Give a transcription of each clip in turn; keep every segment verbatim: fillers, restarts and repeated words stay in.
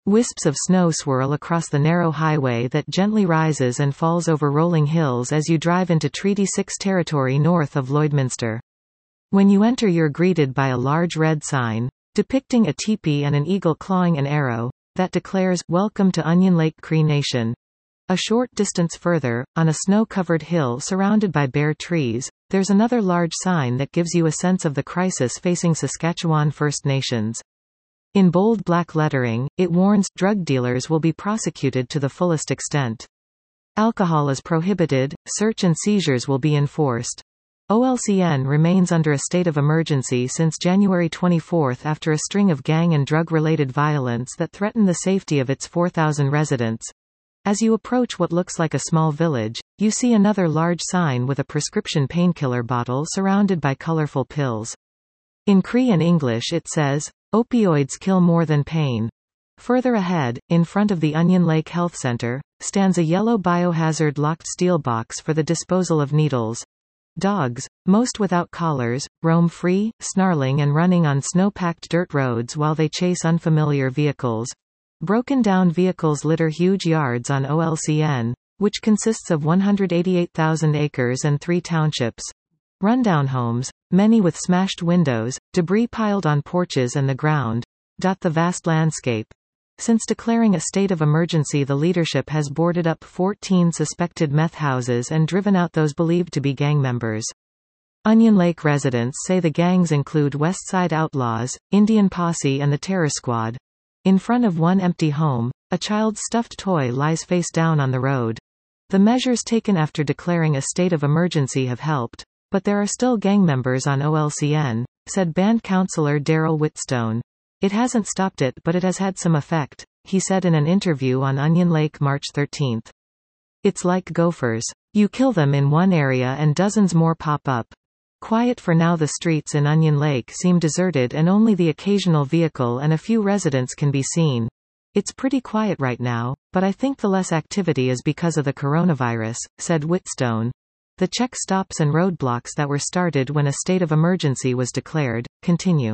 Wisps of snow swirl across the narrow highway that gently rises and falls over rolling hills as you drive into Treaty six territory north of Lloydminster. When you enter, you're greeted by a large red sign, depicting a teepee and an eagle clawing an arrow, that declares, "Welcome to Onion Lake Cree Nation." A short distance further, on a snow-covered hill surrounded by bare trees, there's another large sign that gives you a sense of the crisis facing Saskatchewan First Nations. In bold black lettering, it warns, drug dealers will be prosecuted to the fullest extent. Alcohol is prohibited, search and seizures will be enforced. O L C N remains under a state of emergency since January twenty-fourth after a string of gang and drug-related violence that threaten the safety of its four thousand residents. As you approach what looks like a small village, you see another large sign with a prescription painkiller bottle surrounded by colorful pills. In Cree and English it says, "Opioids kill more than pain." Further ahead, in front of the Onion Lake Health Center, stands a yellow biohazard locked steel box for the disposal of needles. Dogs, most without collars, roam free, snarling and running on snow-packed dirt roads while they chase unfamiliar vehicles. Broken-down vehicles litter huge yards on O L C N, which consists of one hundred eighty-eight thousand acres and three townships. Rundown homes, many with smashed windows, debris piled on porches and the ground, dot the vast landscape. Since declaring a state of emergency, the leadership has boarded up fourteen suspected meth houses and driven out those believed to be gang members. Onion Lake residents say the gangs include Westside Outlaws, Indian Posse and the Terror Squad. In front of one empty home, a child's stuffed toy lies face down on the road. The measures taken after declaring a state of emergency have helped, but there are still gang members on O L C N, said band councillor Daryl Whitstone. "It hasn't stopped it, but it has had some effect," he said in an interview on Onion Lake March thirteenth. "It's like gophers. You kill them in one area and dozens more pop up." Quiet for now. The streets in Onion Lake seem deserted and only the occasional vehicle and a few residents can be seen. "It's pretty quiet right now, but I think the less activity is because of the coronavirus," said Whitstone. The check stops and roadblocks that were started when a state of emergency was declared continue.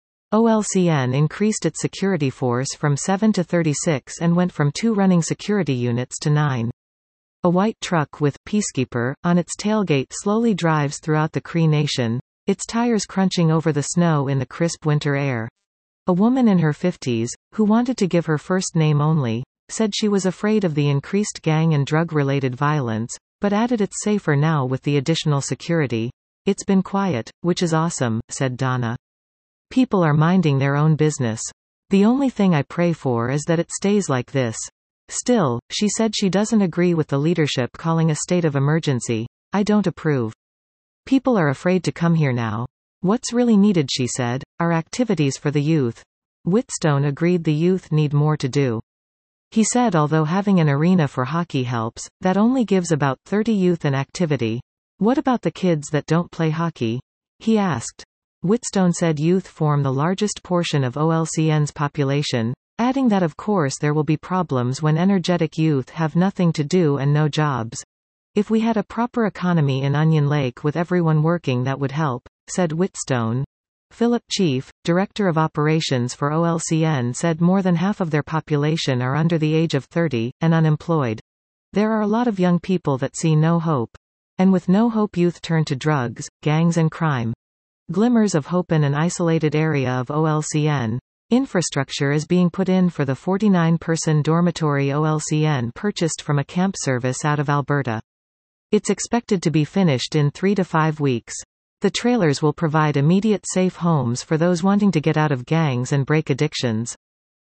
O L C N increased its security force from seven to thirty-six and went from two running security units to nine. A white truck with Peacekeeper on its tailgate slowly drives throughout the Cree Nation, its tires crunching over the snow in the crisp winter air. A woman in her fifties, who wanted to give her first name only, said she was afraid of the increased gang and drug-related violence, but added it's safer now with the additional security. "It's been quiet, which is awesome," said Donna. "People are minding their own business. The only thing I pray for is that it stays like this." Still, she said she doesn't agree with the leadership calling a state of emergency. "I don't approve. People are afraid to come here now. What's really needed," she said, "are activities for the youth." Whitstone agreed the youth need more to do. He said although having an arena for hockey helps, that only gives about thirty youth an activity. "What about the kids that don't play hockey?" he asked. Whitstone said youth form the largest portion of O L C N's population, adding that of course there will be problems when energetic youth have nothing to do and no jobs. "If we had a proper economy in Onion Lake with everyone working, that would help," said Whitstone. Philip Chief, Director of Operations for O L C N, said more than half of their population are under the age of thirty, and unemployed. "There are a lot of young people that see no hope. And with no hope, youth turn to drugs, gangs and crime." Glimmers of hope in an isolated area of O L C N. Infrastructure is being put in for the forty-nine person dormitory O L C N purchased from a camp service out of Alberta. It's expected to be finished in three to five weeks. The trailers will provide immediate safe homes for those wanting to get out of gangs and break addictions.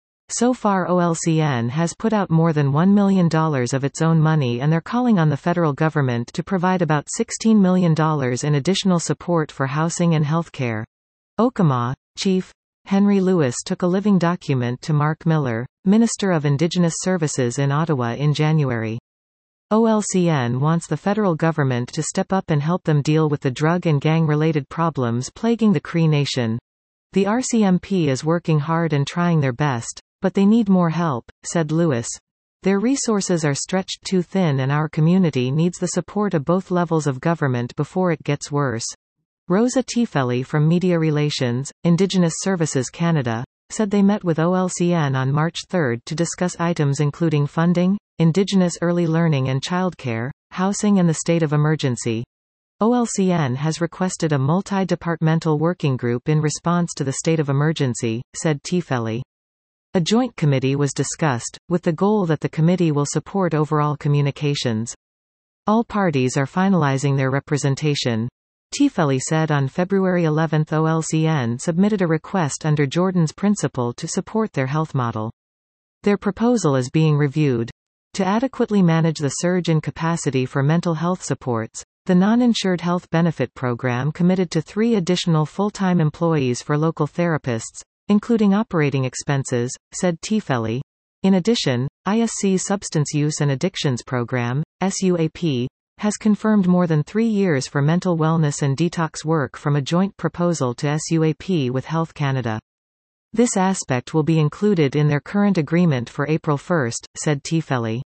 So far O L C N has put out more than one million dollars of its own money, and they're calling on the federal government to provide about sixteen million dollars in additional support for housing and healthcare. Okama Chief Henry Lewis took a living document to Mark Miller, Minister of Indigenous Services in Ottawa in January. O L C N wants the federal government to step up and help them deal with the drug and gang-related problems plaguing the Cree Nation. "The R C M P is working hard and trying their best, but they need more help," said Lewis. "Their resources are stretched too thin and our community needs the support of both levels of government before it gets worse." Rosa Tiefeli from Media Relations, Indigenous Services Canada, said they met with O L C N on March third to discuss items including funding, Indigenous early learning and childcare, housing and the state of emergency. O L C N has requested a multi-departmental working group in response to the state of emergency, said Tefeli. A joint committee was discussed, with the goal that the committee will support overall communications. All parties are finalizing their representation. Tefeli said on February eleventh O L C N submitted a request under Jordan's principle to support their health model. Their proposal is being reviewed. To adequately manage the surge in capacity for mental health supports, the non-insured health benefit program committed to three additional full-time employees for local therapists, including operating expenses, said Tefeli. In addition, I S C's Substance Use and Addictions Program, S U A P, has confirmed more than three years for mental wellness and detox work from a joint proposal to S U A P with Health Canada. This aspect will be included in their current agreement for April first, said Tefeli.